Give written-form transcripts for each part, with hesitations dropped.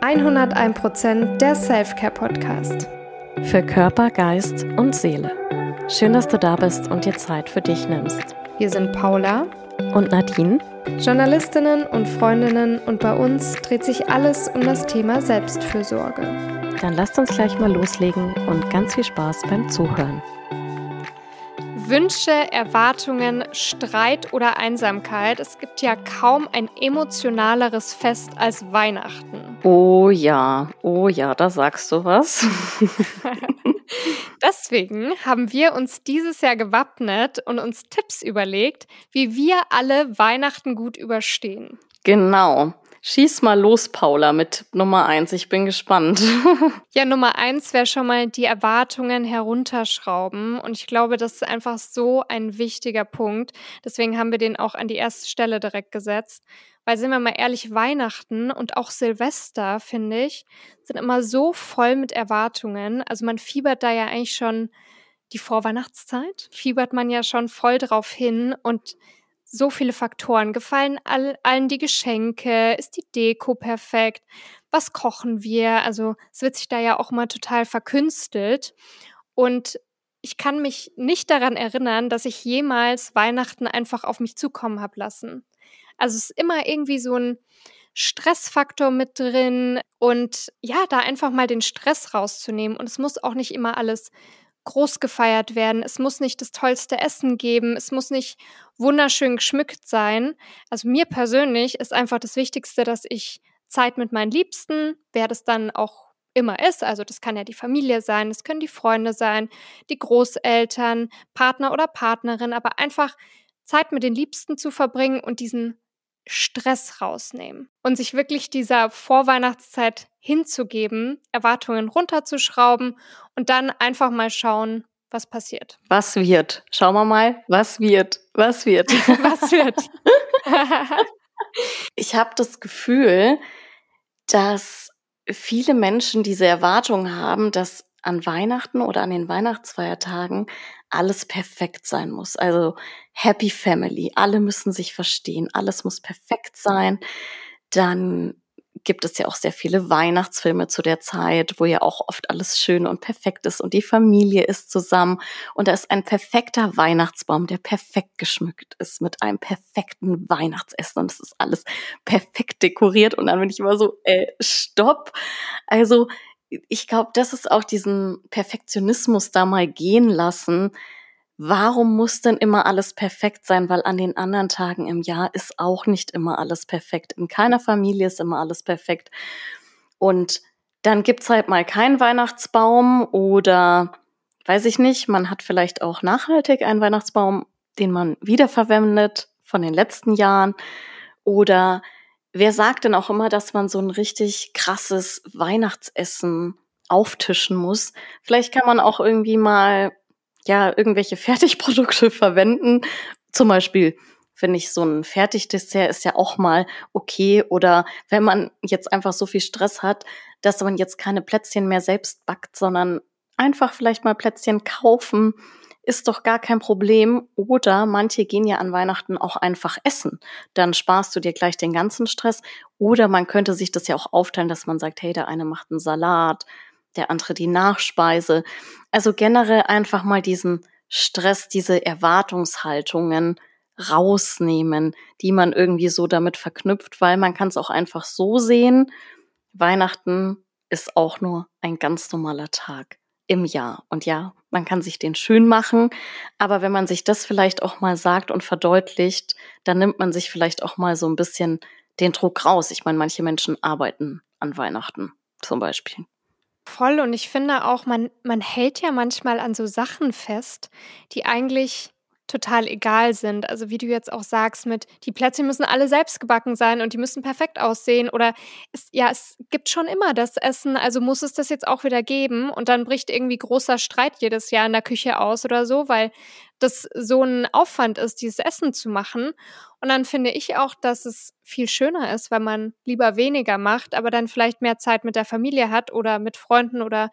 101% der Self-Care-Podcast. Für Körper, Geist und Seele. Schön, dass du da bist und dir Zeit für dich nimmst. Wir sind Paula und Nadine, Journalistinnen und Freundinnen, und bei uns dreht sich alles um das Thema Selbstfürsorge. Dann lasst uns gleich mal loslegen und ganz viel Spaß beim Zuhören. Wünsche, Erwartungen, Streit oder Einsamkeit. Es gibt ja kaum ein emotionaleres Fest als Weihnachten. Oh ja, da sagst du was. Deswegen haben wir uns dieses Jahr gewappnet und uns Tipps überlegt, wie wir alle Weihnachten gut überstehen. Genau. Schieß mal los, Paula, mit Nummer 1. Ich bin gespannt. Ja, Nummer 1 wäre schon mal die Erwartungen herunterschrauben. Und ich glaube, das ist einfach so ein wichtiger Punkt. Deswegen haben wir den auch an die erste Stelle direkt gesetzt. Weil, sind wir mal ehrlich, Weihnachten und auch Silvester, finde ich, sind immer so voll mit Erwartungen. Also man fiebert da ja eigentlich schon die Vorweihnachtszeit, fiebert man ja schon voll drauf hin, und so viele Faktoren. Gefallen allen die Geschenke? Ist die Deko perfekt? Was kochen wir? Also es wird sich da ja auch mal total verkünstelt. Und ich kann mich nicht daran erinnern, dass ich jemals Weihnachten einfach auf mich zukommen habe lassen. Also es ist immer irgendwie so ein Stressfaktor mit drin, und ja, da einfach mal den Stress rauszunehmen. Und es muss auch nicht immer alles groß gefeiert werden. Es muss nicht das tollste Essen geben. Es muss nicht wunderschön geschmückt sein. Also mir persönlich ist einfach das Wichtigste, dass ich Zeit mit meinen Liebsten, wer das dann auch immer ist, also das kann ja die Familie sein, das können die Freunde sein, die Großeltern, Partner oder Partnerin, aber einfach Zeit mit den Liebsten zu verbringen und diesen Stress rausnehmen und sich wirklich dieser Vorweihnachtszeit hinzugeben, Erwartungen runterzuschrauben und dann einfach mal schauen, was passiert. Was wird? Schauen wir mal, was wird? Was wird? Ich habe das Gefühl, dass viele Menschen diese Erwartung haben, dass an Weihnachten oder an den Weihnachtsfeiertagen alles perfekt sein muss. Also Happy Family, alle müssen sich verstehen, alles muss perfekt sein. Dann gibt es ja auch sehr viele Weihnachtsfilme zu der Zeit, wo ja auch oft alles schön und perfekt ist und die Familie ist zusammen und da ist ein perfekter Weihnachtsbaum, der perfekt geschmückt ist mit einem perfekten Weihnachtsessen und es ist alles perfekt dekoriert und dann bin ich immer so, stopp. Also ich glaube, das ist auch diesen Perfektionismus da mal gehen lassen. Warum muss denn immer alles perfekt sein? Weil an den anderen Tagen im Jahr ist auch nicht immer alles perfekt. In keiner Familie ist immer alles perfekt. Und dann gibt's halt mal keinen Weihnachtsbaum oder, weiß ich nicht, man hat vielleicht auch nachhaltig einen Weihnachtsbaum, den man wiederverwendet von den letzten Jahren. Oder wer sagt denn auch immer, dass man so ein richtig krasses Weihnachtsessen auftischen muss? Vielleicht kann man auch irgendwie mal irgendwelche Fertigprodukte verwenden. Zum Beispiel finde ich, so ein Fertigdessert ist ja auch mal okay. Oder wenn man jetzt einfach so viel Stress hat, dass man jetzt keine Plätzchen mehr selbst backt, sondern einfach vielleicht mal Plätzchen kaufen, ist doch gar kein Problem. Oder manche gehen ja an Weihnachten auch einfach essen. Dann sparst du dir gleich den ganzen Stress. Oder man könnte sich das ja auch aufteilen, dass man sagt, hey, der eine macht einen Salat, der andere die Nachspeise. Also generell einfach mal diesen Stress, diese Erwartungshaltungen rausnehmen, die man irgendwie so damit verknüpft, weil man kann es auch einfach so sehen, Weihnachten ist auch nur ein ganz normaler Tag im Jahr. Und ja, man kann sich den schön machen, aber wenn man sich das vielleicht auch mal sagt und verdeutlicht, dann nimmt man sich vielleicht auch mal so ein bisschen den Druck raus. Ich meine, manche Menschen arbeiten an Weihnachten zum Beispiel. Voll, und ich finde auch, man hält ja manchmal an so Sachen fest, die eigentlich total egal sind. Also wie du jetzt auch sagst, mit die Plätzchen müssen alle selbst gebacken sein und die müssen perfekt aussehen, oder es gibt schon immer das Essen, also muss es das jetzt auch wieder geben, und dann bricht irgendwie großer Streit jedes Jahr in der Küche aus oder so, weil das so ein Aufwand ist, dieses Essen zu machen. Und dann finde ich auch, dass es viel schöner ist, wenn man lieber weniger macht, aber dann vielleicht mehr Zeit mit der Familie hat oder mit Freunden oder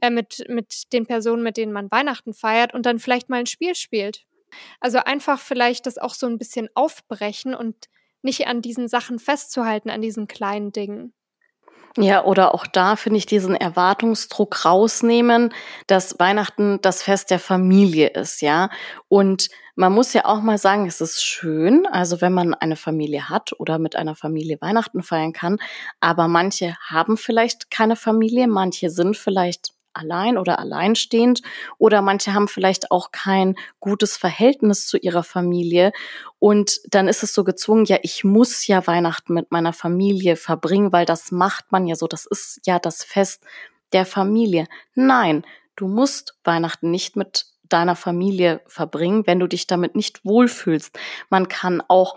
mit den Personen, mit denen man Weihnachten feiert, und dann vielleicht mal ein Spiel spielt. Also einfach vielleicht das auch so ein bisschen aufbrechen und nicht an diesen Sachen festzuhalten, an diesen kleinen Dingen. Ja, oder auch da finde ich diesen Erwartungsdruck rausnehmen, dass Weihnachten das Fest der Familie ist, ja. Und man muss ja auch mal sagen, es ist schön, also wenn man eine Familie hat oder mit einer Familie Weihnachten feiern kann, aber manche haben vielleicht keine Familie, manche sind vielleicht allein oder alleinstehend oder manche haben vielleicht auch kein gutes Verhältnis zu ihrer Familie und dann ist es so gezwungen, ja, ich muss ja Weihnachten mit meiner Familie verbringen, weil das macht man ja so. Das ist ja das Fest der Familie. Nein, du musst Weihnachten nicht mit deiner Familie verbringen, wenn du dich damit nicht wohlfühlst. Man kann auch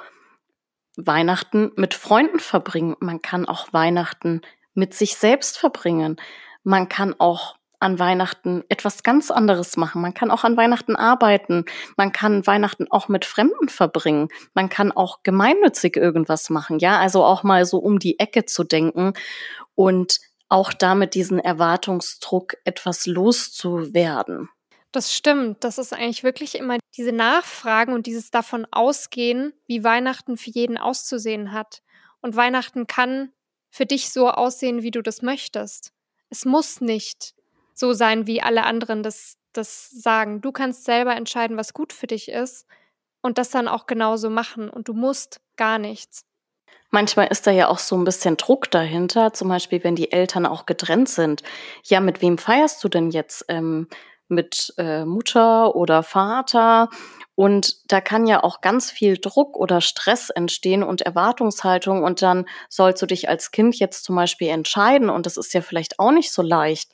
Weihnachten mit Freunden verbringen. Man kann auch Weihnachten mit sich selbst verbringen. Man kann auch an Weihnachten etwas ganz anderes machen. Man kann auch an Weihnachten arbeiten. Man kann Weihnachten auch mit Fremden verbringen. Man kann auch gemeinnützig irgendwas machen. Ja, also auch mal so um die Ecke zu denken und auch damit diesen Erwartungsdruck etwas loszuwerden. Das stimmt. Das ist eigentlich wirklich immer diese Nachfragen und dieses davon ausgehen, wie Weihnachten für jeden auszusehen hat. Und Weihnachten kann für dich so aussehen, wie du das möchtest. Es muss nicht so sein, wie alle anderen das sagen. Du kannst selber entscheiden, was gut für dich ist und das dann auch genauso machen. Und du musst gar nichts. Manchmal ist da ja auch so ein bisschen Druck dahinter, zum Beispiel, wenn die Eltern auch getrennt sind. Ja, mit wem feierst du denn jetzt? Mit, Mutter oder Vater? Und da kann ja auch ganz viel Druck oder Stress entstehen und Erwartungshaltung und dann sollst du dich als Kind jetzt zum Beispiel entscheiden und das ist ja vielleicht auch nicht so leicht.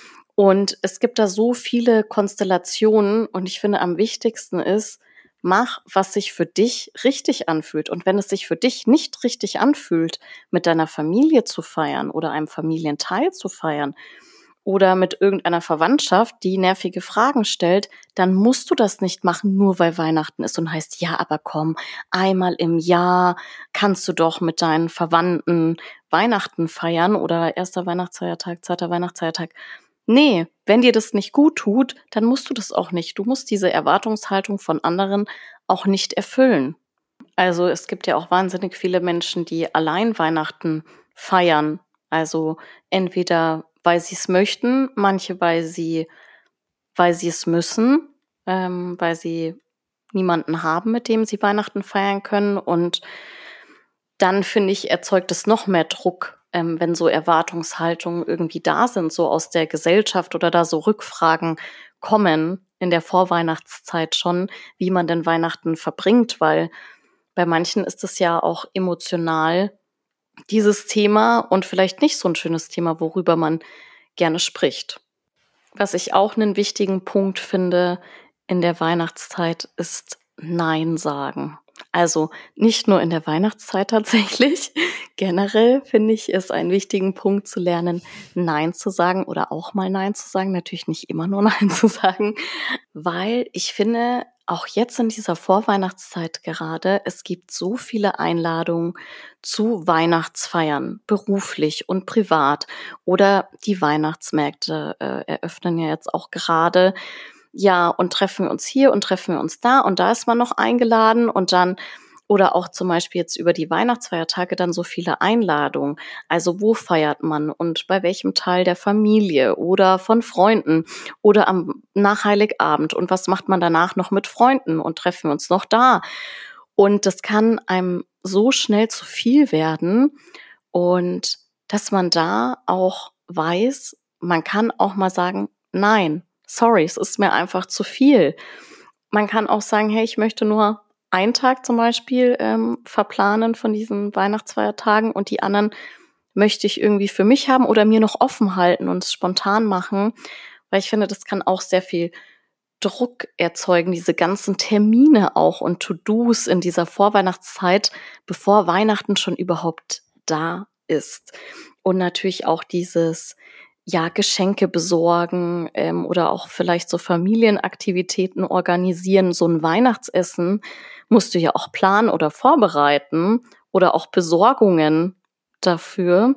Und es gibt da so viele Konstellationen und ich finde, am wichtigsten ist, mach, was sich für dich richtig anfühlt. Und wenn es sich für dich nicht richtig anfühlt, mit deiner Familie zu feiern oder einem Familienteil zu feiern oder mit irgendeiner Verwandtschaft, die nervige Fragen stellt, dann musst du das nicht machen, nur weil Weihnachten ist und heißt, ja, aber komm, einmal im Jahr kannst du doch mit deinen Verwandten Weihnachten feiern oder erster Weihnachtsfeiertag, zweiter Weihnachtsfeiertag. Nee, wenn dir das nicht gut tut, dann musst du das auch nicht. Du musst diese Erwartungshaltung von anderen auch nicht erfüllen. Also, es gibt ja auch wahnsinnig viele Menschen, die allein Weihnachten feiern. Also, entweder weil sie es möchten, manche, weil sie es müssen, weil sie niemanden haben, mit dem sie Weihnachten feiern können. Und dann, finde ich, erzeugt es noch mehr Druck, wenn so Erwartungshaltungen irgendwie da sind, so aus der Gesellschaft oder da so Rückfragen kommen in der Vorweihnachtszeit schon, wie man denn Weihnachten verbringt, weil bei manchen ist es ja auch emotional dieses Thema und vielleicht nicht so ein schönes Thema, worüber man gerne spricht. Was ich auch einen wichtigen Punkt finde in der Weihnachtszeit, ist Nein sagen. Also, nicht nur in der Weihnachtszeit tatsächlich. Generell finde ich es einen wichtigen Punkt zu lernen, Nein zu sagen oder auch mal Nein zu sagen. Natürlich nicht immer nur Nein zu sagen, weil ich finde, auch jetzt in dieser Vorweihnachtszeit gerade, es gibt so viele Einladungen zu Weihnachtsfeiern, beruflich und privat. Oder die Weihnachtsmärkte eröffnen ja jetzt auch gerade. Ja, und treffen wir uns hier und treffen wir uns da und da ist man noch eingeladen und dann oder auch zum Beispiel jetzt über die Weihnachtsfeiertage dann so viele Einladungen. Also wo feiert man und bei welchem Teil der Familie oder von Freunden oder nach Heiligabend und was macht man danach noch mit Freunden und treffen wir uns noch da? Und das kann einem so schnell zu viel werden und dass man da auch weiß, man kann auch mal sagen, nein, sorry, es ist mir einfach zu viel. Man kann auch sagen, hey, ich möchte nur einen Tag zum Beispiel verplanen von diesen Weihnachtsfeiertagen und die anderen möchte ich irgendwie für mich haben oder mir noch offen halten und es spontan machen, weil ich finde, das kann auch sehr viel Druck erzeugen, diese ganzen Termine auch und To-Dos in dieser Vorweihnachtszeit, bevor Weihnachten schon überhaupt da ist. Und natürlich auch dieses, ja, Geschenke besorgen oder auch vielleicht so Familienaktivitäten organisieren. So ein Weihnachtsessen musst du ja auch planen oder vorbereiten oder auch Besorgungen dafür.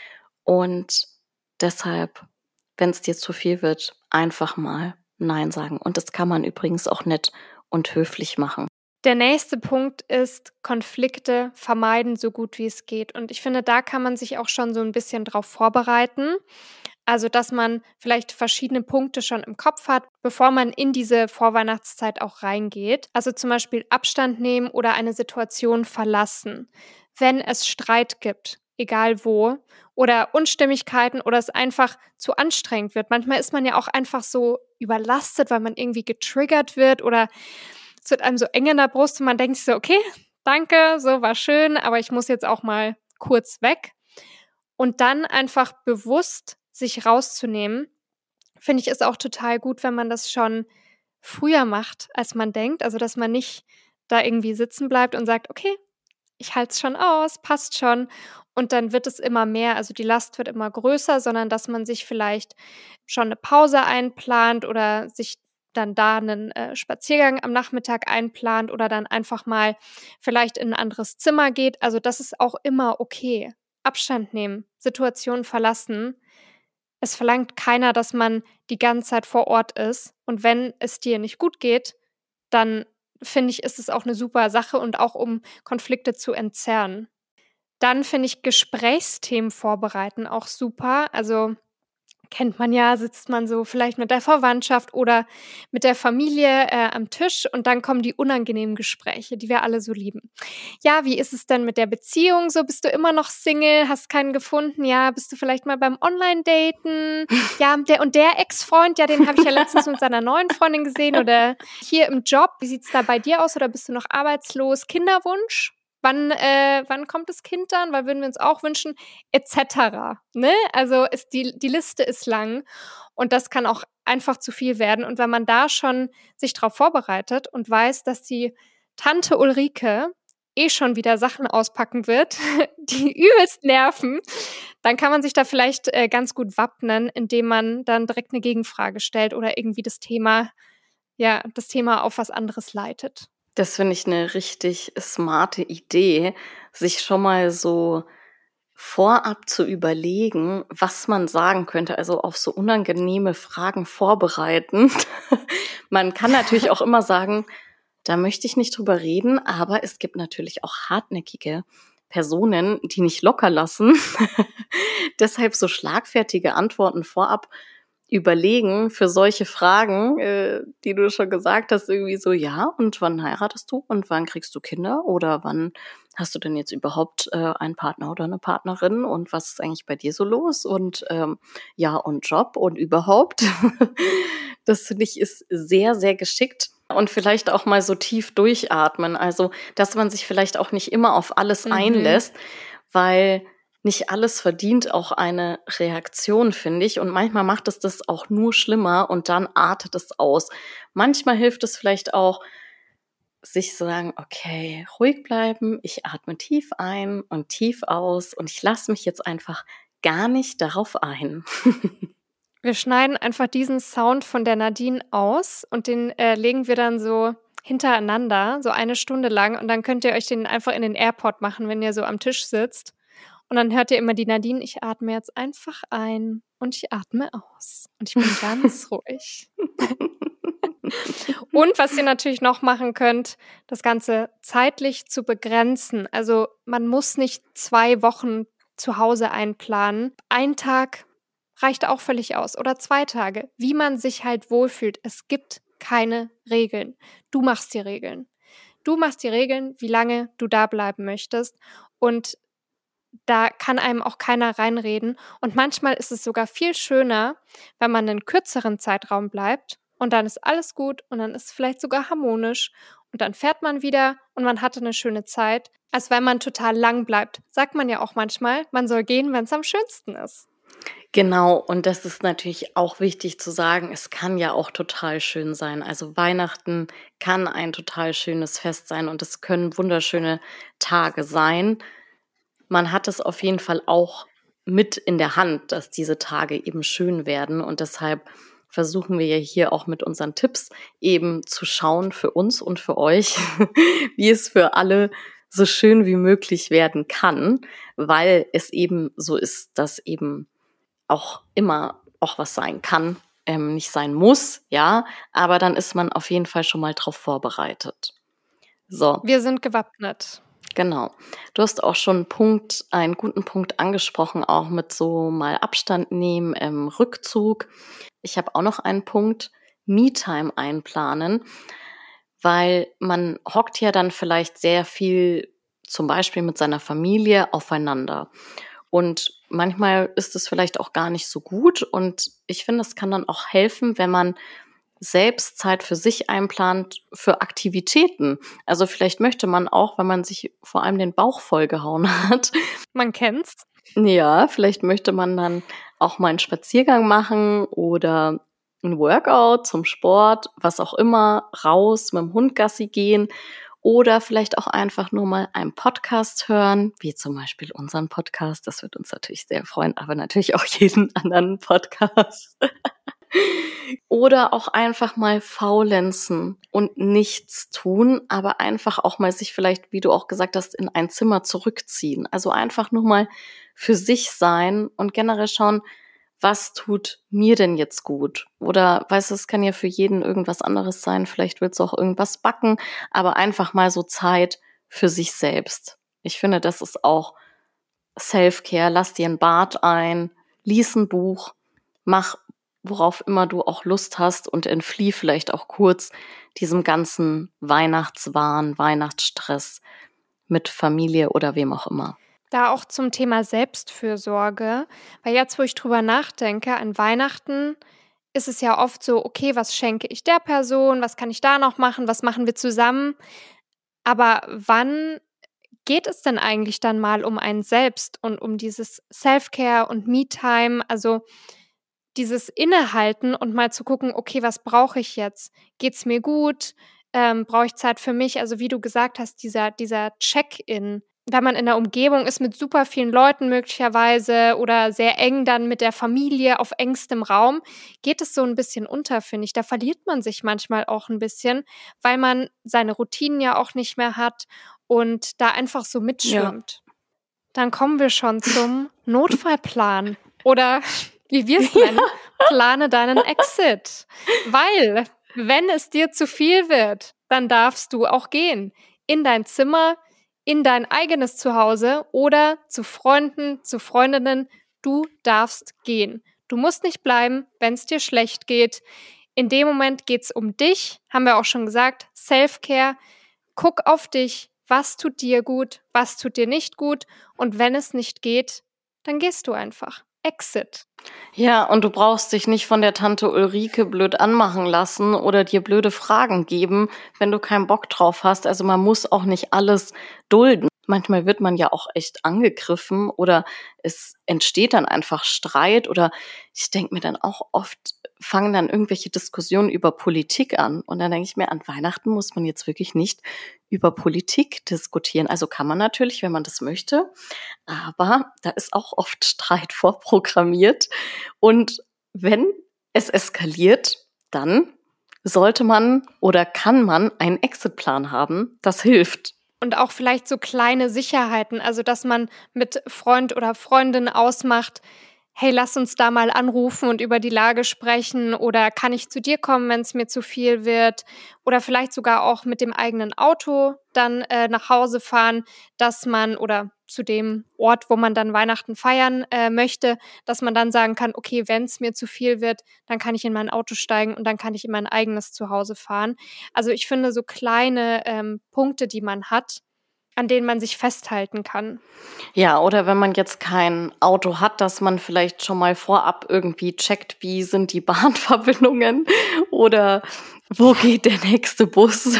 Und deshalb, wenn es dir zu viel wird, einfach mal Nein sagen. Und das kann man übrigens auch nett und höflich machen. Der nächste Punkt ist Konflikte vermeiden, so gut wie es geht. Und ich finde, da kann man sich auch schon so ein bisschen drauf vorbereiten. Also, dass man vielleicht verschiedene Punkte schon im Kopf hat, bevor man in diese Vorweihnachtszeit auch reingeht. Also, zum Beispiel Abstand nehmen oder eine Situation verlassen, wenn es Streit gibt, egal wo, oder Unstimmigkeiten oder es einfach zu anstrengend wird. Manchmal ist man ja auch einfach so überlastet, weil man irgendwie getriggert wird oder es wird einem so eng in der Brust und man denkt sich so: „Okay, danke, so war schön, aber ich muss jetzt auch mal kurz weg.“ Und dann einfach bewusst sich rauszunehmen, finde ich, ist auch total gut, wenn man das schon früher macht, als man denkt. Also, dass man nicht da irgendwie sitzen bleibt und sagt: „Okay, ich halte es schon aus, passt schon.“ Und dann wird es immer mehr, also die Last wird immer größer, sondern dass man sich vielleicht schon 'ne Pause einplant oder sich dann da 'nen, Spaziergang am Nachmittag einplant oder dann einfach mal vielleicht in 'n anderes Zimmer geht. Also, das ist auch immer okay. Abstand nehmen, Situation verlassen. Es verlangt keiner, dass man die ganze Zeit vor Ort ist. Und wenn es dir nicht gut geht, dann finde ich, ist es auch 'ne super Sache und auch um Konflikte zu entzerren. Dann finde ich Gesprächsthemen vorbereiten auch super. Also, kennt man ja, sitzt man so vielleicht mit der Verwandtschaft oder mit der Familie, am Tisch und dann kommen die unangenehmen Gespräche, die wir alle so lieben. „Ja, wie ist es denn mit der Beziehung so? Bist du immer noch Single? Hast keinen gefunden? Ja, bist du vielleicht mal beim Online-Daten? Ja, der und der Ex-Freund, ja, den habe ich ja letztens mit seiner neuen Freundin gesehen oder hier im Job. Wie sieht's da bei dir aus oder bist du noch arbeitslos? Kinderwunsch? Wann kommt das Kind dann? Weil würden wir uns auch wünschen“, et cetera, ne? Also, die Liste ist lang und das kann auch einfach zu viel werden. Und wenn man da schon sich drauf vorbereitet und weiß, dass die Tante Ulrike schon wieder Sachen auspacken wird, die übelst nerven, dann kann man sich da vielleicht, ganz gut wappnen, indem man dann direkt 'ne Gegenfrage stellt oder irgendwie das Thema auf was anderes leitet. Das finde ich 'ne richtig smarte Idee, sich schon mal so vorab zu überlegen, was man sagen könnte, also auf so unangenehme Fragen vorbereiten. Man kann natürlich auch immer sagen: „Da möchte ich nicht drüber reden“, aber es gibt natürlich auch hartnäckige Personen, die nicht locker lassen. Deshalb so schlagfertige Antworten vorab überlegen für solche Fragen, die du schon gesagt hast, irgendwie so: „Ja, und wann heiratest du und wann kriegst du Kinder oder wann hast du denn jetzt überhaupt, einen Partner oder eine Partnerin und was ist eigentlich bei dir so los und, ja, und Job und überhaupt?“ Das finde ich, ist sehr, sehr geschickt und vielleicht auch mal so tief durchatmen. Also, dass man sich vielleicht auch nicht immer auf alles Mhm. einlässt, weil nicht alles verdient auch eine Reaktion, finde ich. Und manchmal macht es das auch nur schlimmer und dann artet es aus. Manchmal hilft es vielleicht auch, sich zu sagen: „Okay, ruhig bleiben, ich atme tief ein und tief aus und ich lasse mich jetzt einfach gar nicht darauf ein.“ Wir schneiden einfach diesen Sound von der Nadine aus und den, legen wir dann so hintereinander, so 1 Stunde lang und dann könnt ihr euch den einfach in den AirPod machen, wenn ihr so am Tisch sitzt. Und dann hört ihr immer die Nadine: „Ich atme jetzt einfach ein und ich atme aus und ich bin ganz ruhig.“ Und was ihr natürlich noch machen könnt, das Ganze zeitlich zu begrenzen. Also, man muss nicht 2 Wochen zu Hause einplanen. Ein Tag reicht auch völlig aus oder 2 Tage, wie man sich halt wohlfühlt. Es gibt keine Regeln. Du machst die Regeln. Du machst die Regeln, wie lange du da bleiben möchtest und da kann einem auch keiner reinreden. Und manchmal ist es sogar viel schöner, wenn man 'nen kürzeren Zeitraum bleibt und dann ist alles gut und dann ist es vielleicht sogar harmonisch und dann fährt man wieder und man hatte 'ne schöne Zeit, als wenn man total lang bleibt. Sagt man ja auch manchmal, man soll gehen, wenn's am schönsten ist. Genau, und das ist natürlich auch wichtig zu sagen, es kann ja auch total schön sein. Also, Weihnachten kann ein total schönes Fest sein und es können wunderschöne Tage sein. Man hat es auf jeden Fall auch mit in der Hand, dass diese Tage eben schön werden und deshalb versuchen wir ja hier auch mit unseren Tipps eben zu schauen für uns und für euch, wie es für alle so schön wie möglich werden kann, weil es eben so ist, dass eben auch immer auch was sein kann, nicht sein muss, ja, aber dann ist man auf jeden Fall schon mal drauf vorbereitet. So. Wir sind gewappnet. Genau. Du hast auch schon einen guten Punkt angesprochen, auch mit so mal Abstand nehmen, Rückzug. Ich habe auch noch einen Punkt, Me-Time einplanen, weil man hockt ja dann vielleicht sehr viel, zum Beispiel mit seiner Familie, aufeinander. Und manchmal ist es vielleicht auch gar nicht so gut. Und ich finde, es kann dann auch helfen, wenn man selbst Zeit für sich einplant für Aktivitäten. Also vielleicht möchte man auch, wenn man sich vor allem den Bauch vollgehauen hat, Man kennt's. ja, vielleicht möchte man dann auch mal einen Spaziergang machen oder ein Workout zum Sport, was auch immer, raus mit dem Hund Gassi gehen oder vielleicht auch einfach nur mal einen Podcast hören, wie zum Beispiel unseren Podcast. Das wird uns natürlich sehr freuen, aber natürlich auch jeden anderen Podcast. Oder auch einfach mal faulenzen und nichts tun, aber einfach auch mal sich vielleicht, wie du auch gesagt hast, in ein Zimmer zurückziehen. Also einfach nur mal für sich sein und generell schauen, was tut mir denn jetzt gut? Oder weißt du, es kann ja für jeden irgendwas anderes sein. Vielleicht willst du auch irgendwas backen, aber einfach mal so Zeit für sich selbst. Ich finde, das ist auch Self-Care. Lass dir ein Bad ein, lies ein Buch, mach worauf immer du auch Lust hast und entflieh vielleicht auch kurz diesem ganzen Weihnachtswahn, Weihnachtsstress mit Familie oder wem auch immer. Da auch zum Thema Selbstfürsorge, weil jetzt, wo ich drüber nachdenke, an Weihnachten ist es ja oft so, okay, was schenke ich der Person, was kann ich da noch machen, was machen wir zusammen? Aber wann geht es denn eigentlich dann mal um einen selbst und um dieses Self-Care und Me-Time, also dieses Innehalten und mal zu gucken, okay, was brauche ich jetzt? Geht's mir gut? Brauche ich Zeit für mich? Also wie du gesagt hast, dieser Check-in, wenn man in der Umgebung ist mit super vielen Leuten möglicherweise oder sehr eng dann mit der Familie auf engstem Raum, geht es so ein bisschen unter, finde ich. Da verliert man sich manchmal auch ein bisschen, weil man seine Routinen ja auch nicht mehr hat und da einfach so mitschwimmt. Dann kommen wir schon zum Notfallplan oder wie wir es nennen, plane deinen Exit. Weil, wenn es dir zu viel wird, dann darfst du auch gehen. In dein Zimmer, in dein eigenes Zuhause oder zu Freunden, zu Freundinnen. Du darfst gehen. Du musst nicht bleiben, wenn es dir schlecht geht. In dem Moment geht es um dich, haben wir auch schon gesagt, Self-Care. Guck auf dich, was tut dir gut, was tut dir nicht gut und wenn es nicht geht, dann gehst du einfach. Exit. Ja, und du brauchst dich nicht von der Tante Ulrike blöd anmachen lassen oder dir blöde Fragen geben, wenn du keinen Bock drauf hast. Also man muss auch nicht alles dulden. Manchmal wird man ja auch echt angegriffen oder es entsteht dann einfach Streit oder ich denke mir dann auch oft, fangen dann irgendwelche Diskussionen über Politik an. Und dann denke ich mir, an Weihnachten muss man jetzt wirklich nicht über Politik diskutieren. Also kann man natürlich, wenn man das möchte, aber da ist auch oft Streit vorprogrammiert. Und wenn es eskaliert, dann sollte man oder kann man einen Exitplan haben. Das hilft. Und auch vielleicht so kleine Sicherheiten, also dass man mit Freund oder Freundin ausmacht, hey, lass uns da mal anrufen und über die Lage sprechen oder kann ich zu dir kommen, wenn es mir zu viel wird oder vielleicht sogar auch mit dem eigenen Auto dann nach Hause fahren, dass man oder zu dem Ort, wo man dann Weihnachten feiern möchte, dass man dann sagen kann, okay, wenn es mir zu viel wird, dann kann ich in mein Auto steigen und dann kann ich in mein eigenes Zuhause fahren. Also ich finde so kleine Punkte, die man hat, an denen man sich festhalten kann. Ja, oder wenn man jetzt kein Auto hat, dass man vielleicht schon mal vorab irgendwie checkt, wie sind die Bahnverbindungen oder wo geht der nächste Bus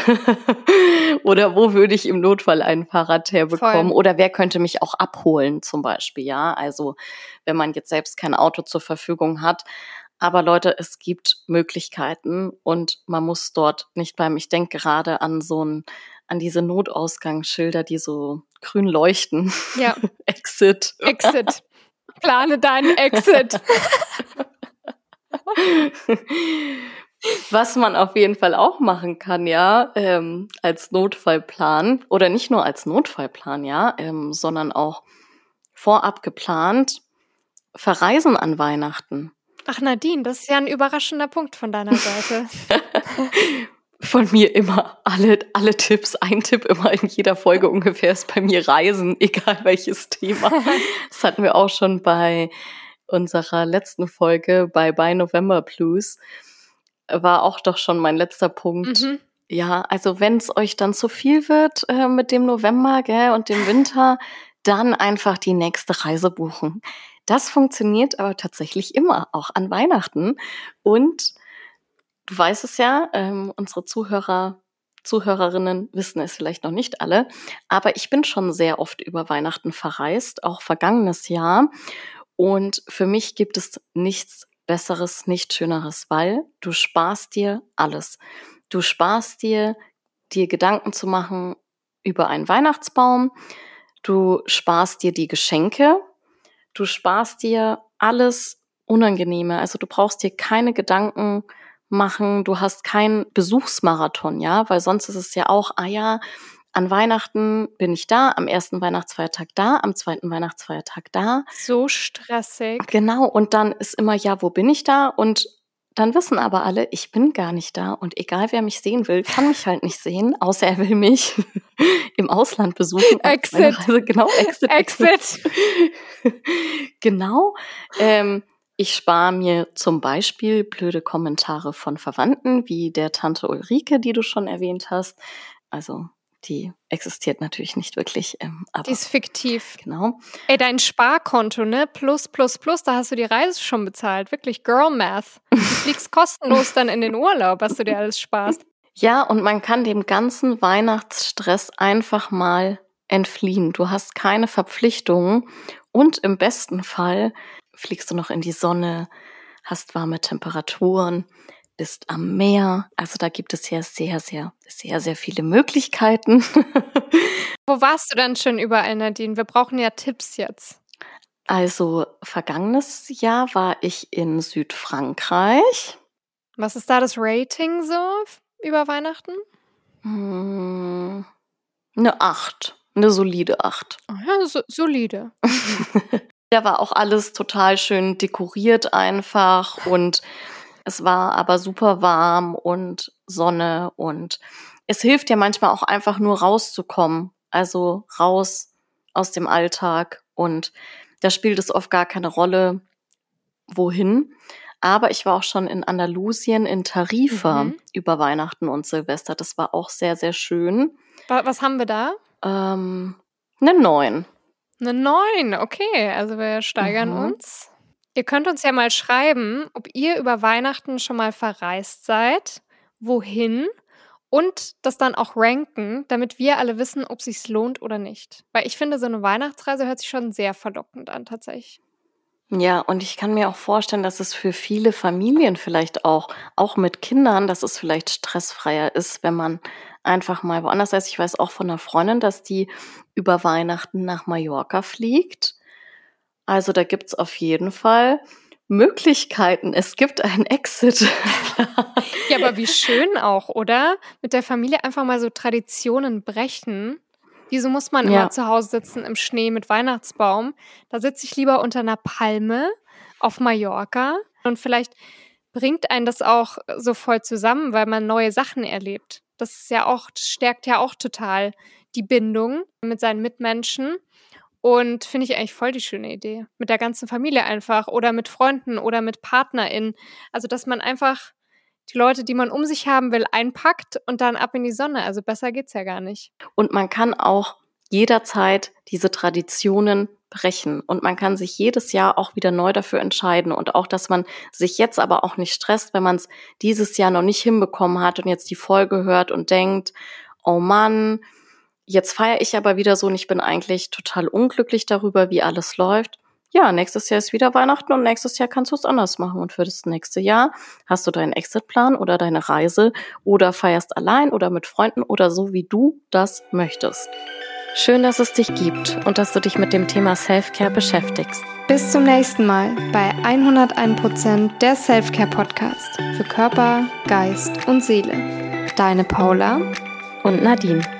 oder wo würde ich im Notfall ein Fahrrad herbekommen Voll. oder wer könnte mich auch abholen zum Beispiel, ja. Also wenn man jetzt selbst kein Auto zur Verfügung hat. Aber Leute, es gibt Möglichkeiten und man muss dort nicht bleiben. Ich denke gerade an diese Notausgangsschilder, die so grün leuchten. Ja. Exit. Exit. Plane deinen Exit. Was man auf jeden Fall auch machen kann, ja, als Notfallplan oder nicht nur als Notfallplan, ja, sondern auch vorab geplant, verreisen an Weihnachten. Ach Nadine, das ist ja ein überraschender Punkt von deiner Seite. von mir immer alle Tipps. Ein Tipp immer in jeder Folge ungefähr ist bei mir Reisen, egal welches Thema. Das hatten wir auch schon bei unserer letzten Folge bei Bye November Blues. War auch doch schon mein letzter Punkt. Mhm. Ja, also wenn es euch dann zu viel wird mit dem November, gell, und dem Winter, dann einfach die nächste Reise buchen. Das funktioniert aber tatsächlich immer, auch an Weihnachten. Und du weißt es ja, unsere Zuhörerinnen wissen es vielleicht noch nicht alle, aber ich bin schon sehr oft über Weihnachten verreist, auch vergangenes Jahr. Und für mich gibt es nichts Besseres, nichts Schöneres, weil du sparst dir alles. Du sparst dir Gedanken zu machen über einen Weihnachtsbaum. Du sparst dir die Geschenke. Du sparst dir alles Unangenehme. Also du brauchst dir keine Gedanken machen. Du hast keinen Besuchsmarathon, ja, weil sonst ist es ja auch, an Weihnachten bin ich da, am ersten Weihnachtsfeiertag da, am zweiten Weihnachtsfeiertag da. So stressig. Genau, und dann ist immer, ja, wo bin ich da? Und dann wissen aber alle, ich bin gar nicht da. Und egal, wer mich sehen will, kann mich halt nicht sehen, außer er will mich im Ausland besuchen. Exit. Genau, Exit. Genau. Ich spare mir zum Beispiel blöde Kommentare von Verwandten, wie der Tante Ulrike, die du schon erwähnt hast. Also die existiert natürlich nicht wirklich. Aber die ist fiktiv. Genau. Ey, dein Sparkonto, ne? Plus, da hast du die Reise schon bezahlt. Wirklich Girl Math. Du fliegst kostenlos dann in den Urlaub, was du dir alles sparst. Ja, und man kann dem ganzen Weihnachtsstress einfach mal entfliehen. Du hast keine Verpflichtungen und im besten Fall fliegst du noch in die Sonne, hast warme Temperaturen, bist am Meer. Also da gibt es ja sehr, sehr, sehr, sehr viele Möglichkeiten. Wo warst du dann schon überall, Nadine? Wir brauchen ja Tipps jetzt. Also vergangenes Jahr war ich in Südfrankreich. Was ist da das Rating so über Weihnachten? Eine 8, eine solide 8. Oh ja, solide. Da war auch alles total schön dekoriert einfach und es war aber super warm und Sonne und es hilft ja manchmal auch einfach nur rauszukommen, also raus aus dem Alltag und da spielt es oft gar keine Rolle, wohin. Aber ich war auch schon in Andalusien, in Tarifa über Weihnachten und Silvester. Das war auch sehr, sehr schön. Was haben wir da? Eine 9. Eine 9, okay. Also wir steigern uns. Ihr könnt uns ja mal schreiben, ob ihr über Weihnachten schon mal verreist seid, wohin und das dann auch ranken, damit wir alle wissen, ob es sich lohnt oder nicht. Weil ich finde, so eine Weihnachtsreise hört sich schon sehr verlockend an tatsächlich. Ja, und ich kann mir auch vorstellen, dass es für viele Familien vielleicht auch mit Kindern, dass es vielleicht stressfreier ist, wenn man einfach mal woanders ist. Ich weiß auch von einer Freundin, dass die über Weihnachten nach Mallorca fliegt. Also da gibt's auf jeden Fall Möglichkeiten. Es gibt einen Exit. Ja, aber wie schön auch, oder? Mit der Familie einfach mal so Traditionen brechen. Wieso muss man immer zu Hause sitzen im Schnee mit Weihnachtsbaum? Da sitze ich lieber unter einer Palme auf Mallorca. Und vielleicht bringt einen das auch so voll zusammen, weil man neue Sachen erlebt. Das ist ja auch, das stärkt ja auch total die Bindung mit seinen Mitmenschen. Und finde ich eigentlich voll die schöne Idee. Mit der ganzen Familie einfach oder mit Freunden oder mit PartnerInnen. Also, dass man einfach die Leute, die man um sich haben will, einpackt und dann ab in die Sonne. Also besser geht's ja gar nicht. Und man kann auch jederzeit diese Traditionen brechen. Und man kann sich jedes Jahr auch wieder neu dafür entscheiden. Und auch, dass man sich jetzt aber auch nicht stresst, wenn man es dieses Jahr noch nicht hinbekommen hat und jetzt die Folge hört und denkt, oh Mann, jetzt feiere ich aber wieder so und ich bin eigentlich total unglücklich darüber, wie alles läuft. Ja, nächstes Jahr ist wieder Weihnachten und nächstes Jahr kannst du es anders machen. Und für das nächste Jahr hast du deinen Exitplan oder deine Reise oder feierst allein oder mit Freunden oder so, wie du das möchtest. Schön, dass es dich gibt und dass du dich mit dem Thema Self-Care beschäftigst. Bis zum nächsten Mal bei 101% der Self-Care-Podcast für Körper, Geist und Seele. Deine Paula und Nadine.